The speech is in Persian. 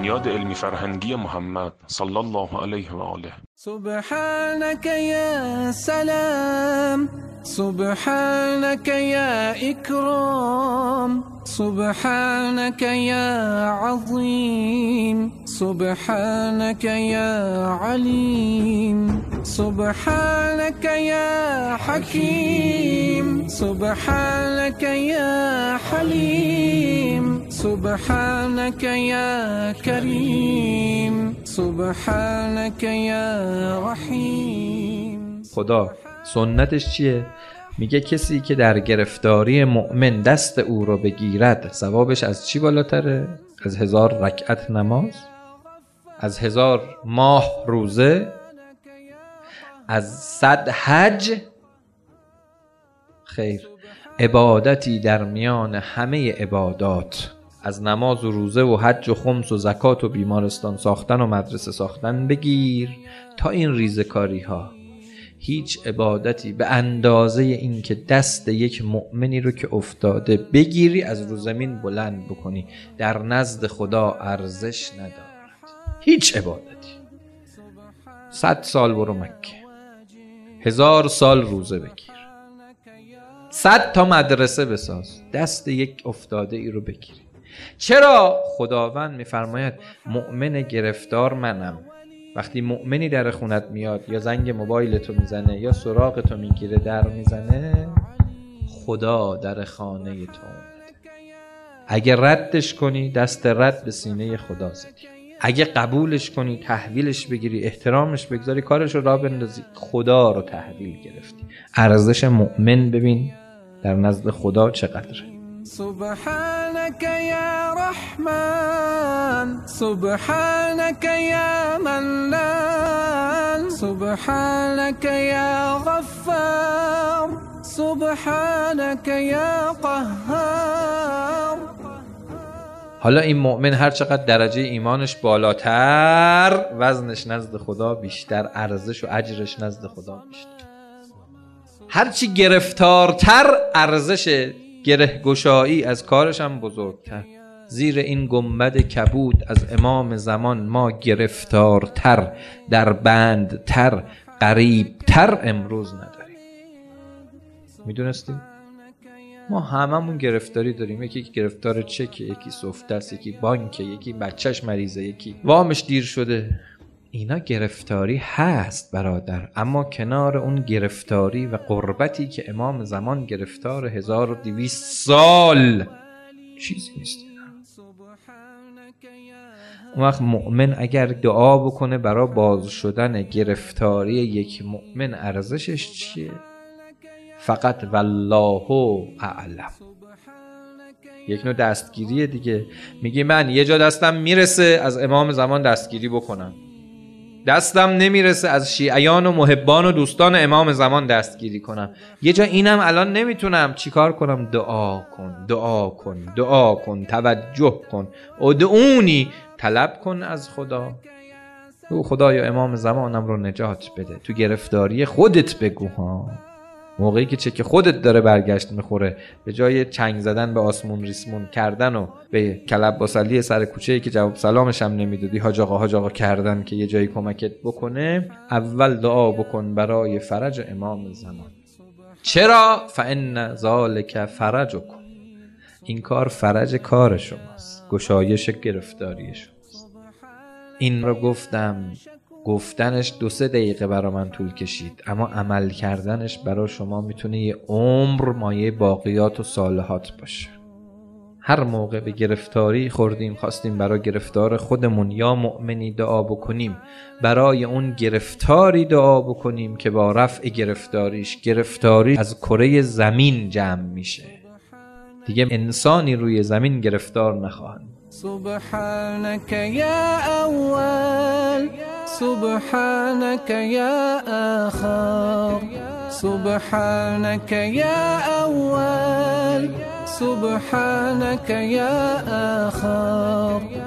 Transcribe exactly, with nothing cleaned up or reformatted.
بنیاد علمی فرهنگی محمد صلی الله علیه و آله. سبحانك يا سلام، سبحانك يا إكرام، سبحانك يا عظيم، سبحانك يا عليم، سبحانك يا حكيم، سبحانك يا حليم، سبحانك يا كريم، سبحانك يا رحيم. خدا سنتش چیه؟ میگه کسی که در گرفتاری مؤمن دست او رو بگیرد ثوابش از چی بالاتره؟ از هزار رکعت نماز، از هزار ماه روزه، از صد حج. خیر، عبادتی در میان همه عبادات، از نماز و روزه و حج و خمس و زکات و بیمارستان ساختن و مدرسه ساختن بگیر تا این ریزکاری ها. هیچ عبادتی به اندازه این که دست یک مؤمنی رو که افتاده بگیری از رو زمین بلند بکنی در نزد خدا ارزش ندارد. هیچ عبادتی. صد سال برو مکه، هزار سال روزه بگیر، صد تا مدرسه بساز، دست یک افتاده ای رو بگیری. چرا؟ خداوند میفرماید مؤمن گرفتار منم. وقتی مؤمنی در خونت میاد یا زنگ موبایل تو میزنه یا سراغ تو میگیره در میزنه، خدا در خانه تو اومده. اگه ردش کنی دست رد به سینه خدا زدی، اگه قبولش کنی تحویلش بگیری احترامش بگذاری کارش رو راه بندازی خدا رو تحویل گرفتی. ارزش مؤمن ببین در نزد خدا چقدره. سبحانك يا رحمن، سبحانك يا منان، سبحانك يا غفار، سبحانك يا قهار. حالا این مؤمن هر چقدر درجه ایمانش بالاتر، وزنش نزد خدا بیشتر، ارزش و اجرش نزد خدا بیشتر. هرچی گرفتارتر ارزش گره گشایی از کارش هم بزرگتر. زیر این گنبد کبود از امام زمان ما گرفتارتر، در بندتر، قریبتر امروز نداریم. میدونستیم؟ ما هممون گرفتاری داریم. یکی گرفتار چکه، یکی سفته است، یکی بانکه، یکی بچهش مریضه، یکی وامش دیر شده. اینا گرفتاری هست برادر، اما کنار اون گرفتاری و غربتی که امام زمان گرفتار هزار و دویست سال چیزی نیست. اون وقت مؤمن اگر دعا بکنه برای باز شدن گرفتاری یک مؤمن ارزشش چیه؟ فقط والله اعلم. یک نوع دستگیریه دیگه. میگی من یه جا دستم میرسه از امام زمان دستگیری بکنم، دستم نمیرسه از شیعیان و محبان و دوستان امام زمان دستگیری کنم، یه جا اینم الان نمیتونم، چیکار کنم؟ دعا کن، دعا کن، دعا کن، توجه کن، ادعونی، طلب کن از خدا. او خدایا امام زمانم رو نجات بده. تو گرفتاری خودت بگو ها. موقعی که چه خودت داره برگشت میخوره، به جای چنگ زدن به آسمون ریسمون کردن و به کلب باسلی سر کوچه‌ای که جواب سلامش هم نمیدادی حاج آقا حاج آقا کردن که یه جایی کمکت بکنه، اول دعا بکن برای فرج امام زمان. چرا؟ فان ذالک فرجکم. این کار فرج کار شماست، گشایش گرفتاری شماست. این رو گفتم، گفتنش دو سه دقیقه برا من طول کشید، اما عمل کردنش برا شما میتونه یه عمر مایه باقیات و صالحات باشه. هر موقع به گرفتاری خوردیم خواستیم برای گرفتار خودمون یا مؤمنی دعا بکنیم، برای اون گرفتاری دعا بکنیم که با رفع گرفتاریش گرفتاری از کره زمین جمع میشه، دیگه انسانی روی زمین گرفتار نخواهند. سبحانك يا أول، سبحانك يا آخر، سبحانك يا أول، سبحانك يا آخر.